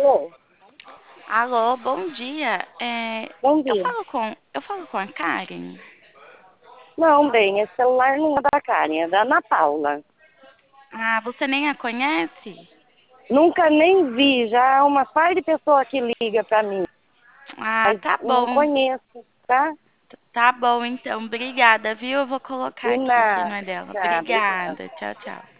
Alô, Alô, bom dia. bom Eu dia. falo com a Karen? Não, bem, esse celular não é da Karen, é da Ana Paula. Ah, você nem a conhece? Nunca nem vi, já é uma par de pessoa que liga pra mim, Ah, mas tá não bom. conheço, tá? Tá bom, então. Obrigada, viu? Eu vou colocar De aqui que não é nada, dela. obrigada. Obrigada. Tchau, tchau.